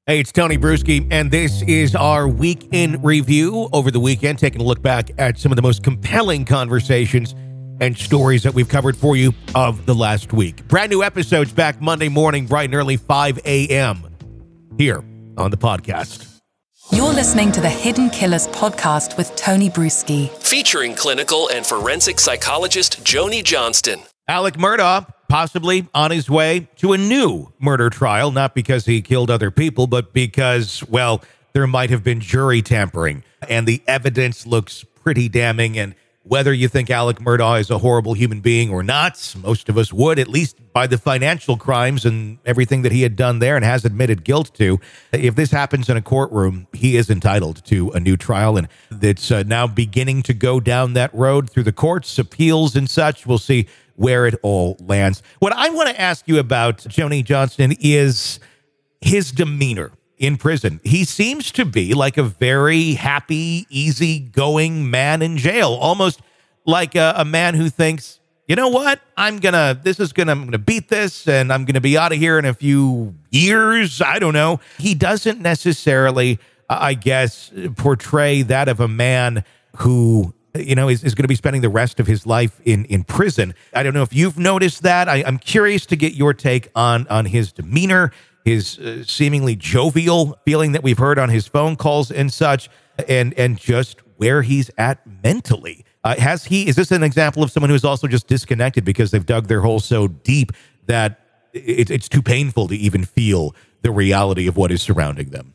Hey, it's Tony Bruschi, and this is our week in review over the weekend, taking a look back at some of the most compelling conversations and stories that we've covered for you of the last week. Brand new episodes back Monday morning, bright and early, 5 a.m. here on the podcast. You're listening to the Hidden Killers podcast with Tony Bruschi, featuring clinical and forensic psychologist Joni Johnston. Alec Murdaugh, possibly on his way to a new murder trial, not because he killed other people, but because, well, there might have been jury tampering, and the evidence looks pretty damning. And whether you think Alec Murdaugh is a horrible human being or not, most of us would, at least by the financial crimes and everything that he had done there and has admitted guilt to. If this happens in a courtroom, he is entitled to a new trial, and it's now beginning to go down that road through the courts, appeals and such. We'll see where it all lands. What I want to ask you about, Joni Johnston, is his demeanor in prison. He seems to be like a very happy, easygoing man in jail, almost like a man who thinks, you know what, I'm gonna beat this, and I'm gonna be out of here in a few years. I don't know. He doesn't necessarily, I guess, portray that of a man who is going to be spending the rest of his life in prison. I don't know if you've noticed that. I'm curious to get your take on his demeanor, his seemingly jovial feeling that we've heard on his phone calls and such, and just where he's at mentally. Is this an example of someone who's also just disconnected because they've dug their hole so deep that it's too painful to even feel the reality of what is surrounding them?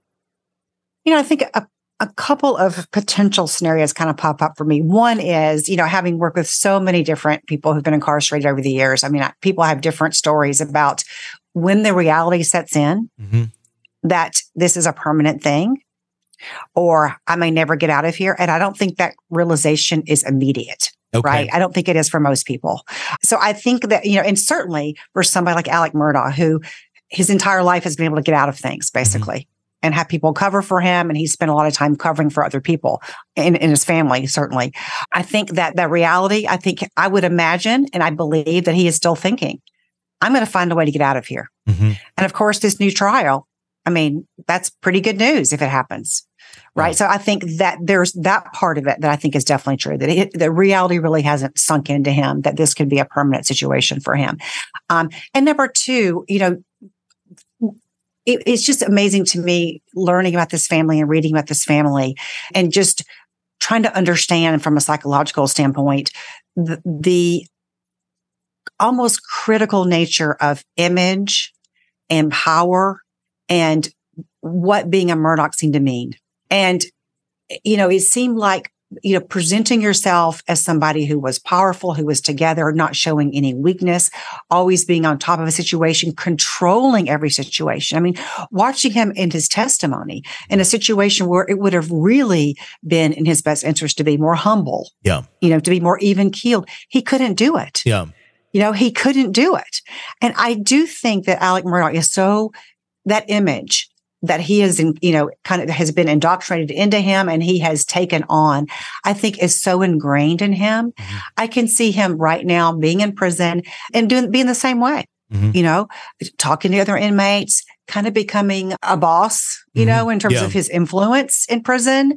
I think a couple of potential scenarios kind of pop up for me. One is, having worked with so many different people who've been incarcerated over the years. I mean, people have different stories about when the reality sets in that this is a permanent thing, or I may never get out of here. And I don't think that realization is immediate. Okay. Right. I don't think it is for most people. So I think that, and certainly for somebody like Alec Murdaugh, who his entire life has been able to get out of things, basically. And have people cover for him. And he spent a lot of time covering for other people in his family, certainly. I think that reality, I would imagine, and I believe that he is still thinking, I'm going to find a way to get out of here. And of course, this new trial, that's pretty good news if it happens. Right. So I think that there's that part of it that I think is definitely true, that the reality really hasn't sunk into him, that this could be a permanent situation for him. And number two, it's just amazing to me learning about this family and reading about this family and just trying to understand from a psychological standpoint, the almost critical nature of image and power and what being a Murdaugh seemed to mean. And, it seemed like, presenting yourself as somebody who was powerful, who was together, not showing any weakness, always being on top of a situation, controlling every situation. Watching him in his testimony in a situation where it would have really been in his best interest to be more humble, to be more even keeled. He couldn't do it. Yeah. He couldn't do it. And I do think that Alec Murdaugh is that image that he is, kind of has been indoctrinated into him and he has taken on, I think is so ingrained in him. I can see him right now being in prison and being the same way, talking to other inmates, kind of becoming a boss, in terms of his influence in prison,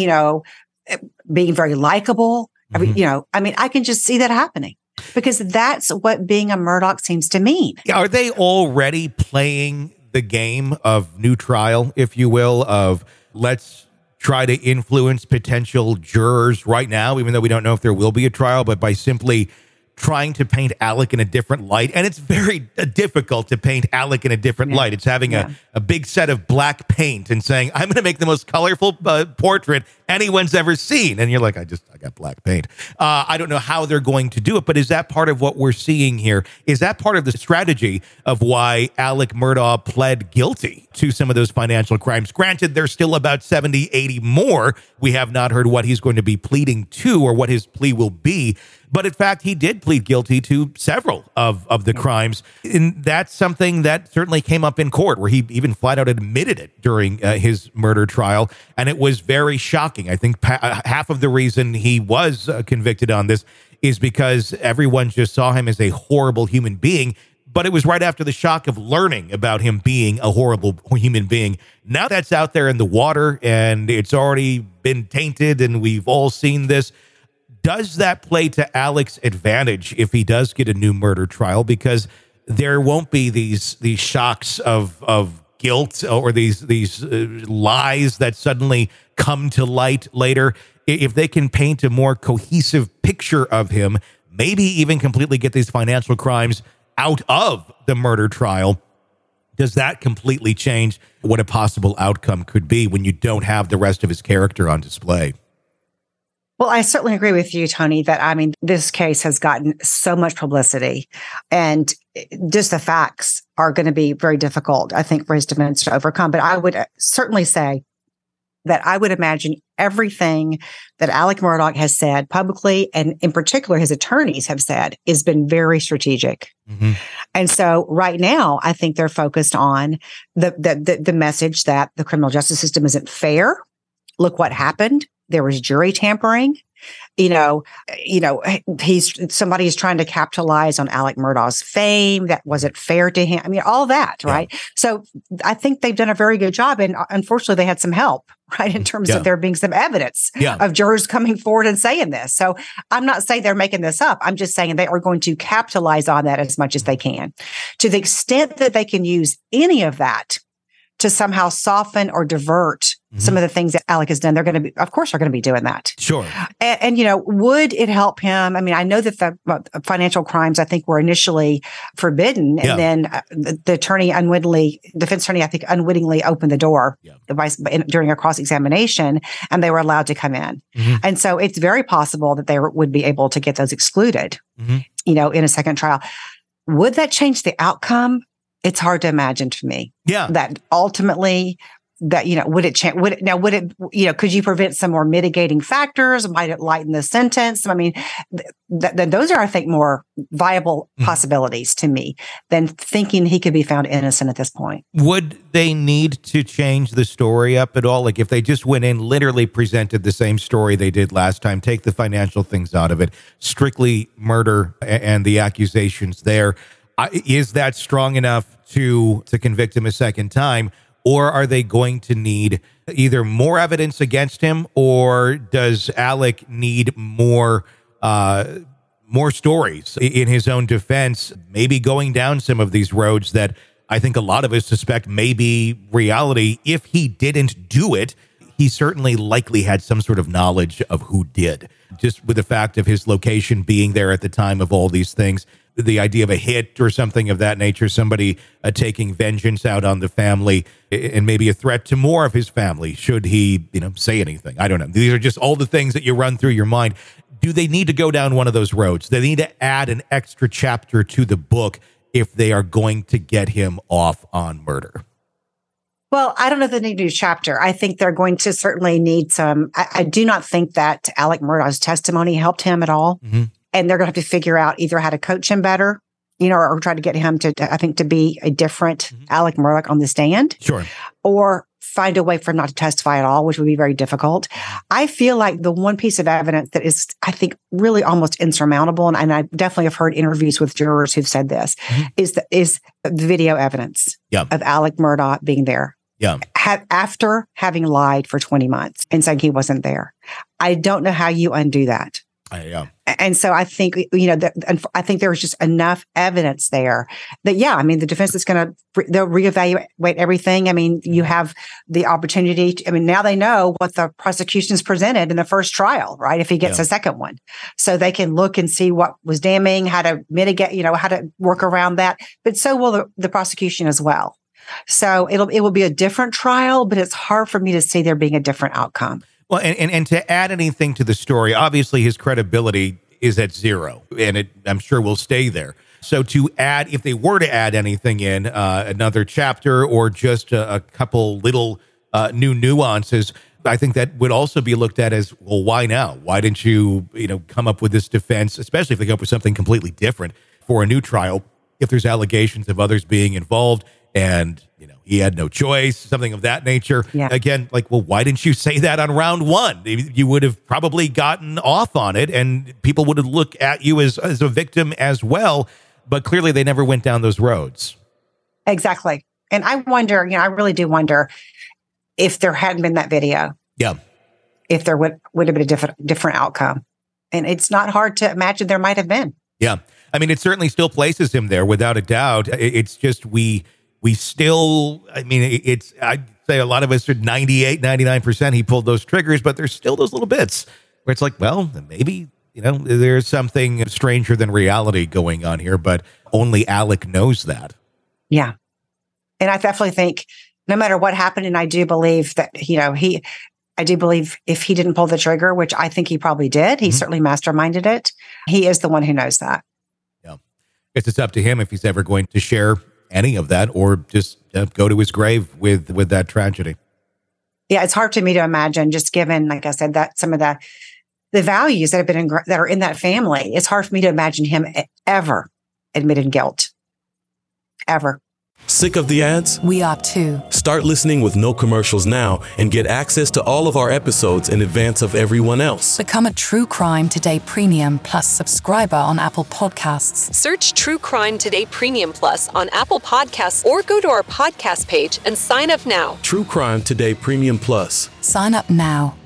being very likable. I can just see that happening. Because that's what being a Murdaugh seems to mean. Are they already playing the game of new trial, if you will, of let's try to influence potential jurors right now, even though we don't know if there will be a trial, but by simply trying to paint Alec in a different light? And it's very difficult to paint Alec in a different light. It's having a big set of black paint and saying, I'm going to make the most colorful portrait anyone's ever seen. And you're like, I got black paint. I don't know how they're going to do it, but is that part of what we're seeing here? Is that part of the strategy of why Alec Murdaugh pled guilty to some of those financial crimes? Granted, there's still about 70, 80 more. We have not heard what he's going to be pleading to or what his plea will be. But in fact, he did plead guilty to several of the crimes. And that's something that certainly came up in court, where he even flat out admitted it during his murder trial. And it was very shocking. I think half of the reason he was convicted on this is because everyone just saw him as a horrible human being. but it was right after the shock of learning about him being a horrible human being. Now that's out there in the water and it's already been tainted and we've all seen this. Does that play to Alec's advantage if he does get a new murder trial? Because there won't be these shocks of guilt or these lies that suddenly come to light later. If they can paint a more cohesive picture of him, maybe even completely get these financial crimes out of the murder trial, does that completely change what a possible outcome could be when you don't have the rest of his character on display? Well, I certainly agree with you, Tony, that this case has gotten so much publicity and just the facts are going to be very difficult, I think, for his defense to overcome. But I would certainly say that I would imagine everything that Alec Murdaugh has said publicly, and in particular his attorneys have said, has been very strategic. Mm-hmm. And so right now, I think they're focused on the message that the criminal justice system isn't fair. Look what happened. There was jury tampering. Somebody is trying to capitalize on Alec Murdaugh's fame. That wasn't fair to him. All that, right? Yeah. So I think they've done a very good job. And unfortunately, they had some help, right? In terms of there being some evidence of jurors coming forward and saying this. So I'm not saying they're making this up. I'm just saying they are going to capitalize on that as much as they can. To the extent that they can use any of that to somehow soften or divert some of the things that Alec has done, they're going to be, of course, they're going to be doing that. Sure. And would it help him? I know that the financial crimes, I think, were initially forbidden. And then the defense attorney, I think, unwittingly opened the door during a cross-examination, and they were allowed to come in. Mm-hmm. And so it's very possible that they would be able to get those excluded, in a second trial. Would that change the outcome? It's hard to imagine to me. Yeah. That ultimately, would it change? Could you prevent some more mitigating factors? Might it lighten the sentence? Those are, I think, more viable possibilities to me than thinking he could be found innocent at this point. Would they need to change the story up at all? Like if they just went in, literally presented the same story they did last time, take the financial things out of it, strictly murder and the accusations there, is that strong enough to convict him a second time? Or are they going to need either more evidence against him, or does Alec need more stories in his own defense, maybe going down some of these roads that I think a lot of us suspect may be reality? If he didn't do it, he certainly likely had some sort of knowledge of who did, just with the fact of his location being there at the time of all these things. The idea of a hit or something of that nature, somebody taking vengeance out on the family, and maybe a threat to more of his family should he, say anything. I don't know. These are just all the things that you run through your mind. Do they need to go down one of those roads? They need to add an extra chapter to the book if they are going to get him off on murder. Well, I don't know if they need a new chapter. I think they're going to certainly need some. I do not think that Alec Murdaugh's testimony helped him at all. Mm-hmm. And they're going to have to figure out either how to coach him better, or try to get him to be a different Alec Murdaugh on the stand. Sure. Or find a way for him not to testify at all, which would be very difficult. I feel like the one piece of evidence that is, I think, really almost insurmountable, and I definitely have heard interviews with jurors who've said this, is the video evidence of Alec Murdaugh being there. Yeah. After having lied for 20 months and saying he wasn't there. I don't know how you undo that. And so I think, I think there was just enough evidence there that, the defense is they'll reevaluate everything. You have the opportunity now they know what the prosecution's presented in the first trial, right? If he gets a second one. So they can look and see what was damning, how to mitigate, how to work around that. But so will the prosecution as well. So it will be a different trial, but it's hard for me to see there being a different outcome. Well, and to add anything to the story, obviously his credibility is at zero, and I'm sure will stay there. So to add, if they were to add anything in, another chapter or just a couple little new nuances, I think that would also be looked at as, well, why now? Why didn't you, come up with this defense, especially if they come up with something completely different for a new trial, if there's allegations of others being involved and, he had no choice, something of that nature. Yeah. Again, why didn't you say that on round one? You would have probably gotten off on it and people would have looked at you as a victim as well. but clearly they never went down those roads. Exactly. And I wonder, I really do wonder if there hadn't been that video. Yeah. If there would have been a different outcome. And it's not hard to imagine there might have been. Yeah. I mean, it certainly still places him there without a doubt. It's just we still, I'd say a lot of us are 98, 99% he pulled those triggers, but there's still those little bits where it's like, well, maybe, there's something stranger than reality going on here, but only Alec knows that. Yeah. And I definitely think no matter what happened, and I do believe that, I do believe if he didn't pull the trigger, which I think he probably did, he certainly masterminded it. He is the one who knows that. Yeah. It's up to him if he's ever going to share any of that or just go to his grave with that tragedy. Yeah. It's hard to me to imagine, just given, like I said, that some of the values that have been that are in that family. It's hard for me to imagine him ever admitting guilt. Ever. Sick of the ads? We are too. Start listening with no commercials now and get access to all of our episodes in advance of everyone else. Become a True Crime Today Premium Plus subscriber on Apple Podcasts. Search True Crime Today Premium Plus on Apple Podcasts or go to our podcast page and sign up now. True Crime Today Premium Plus. Sign up now.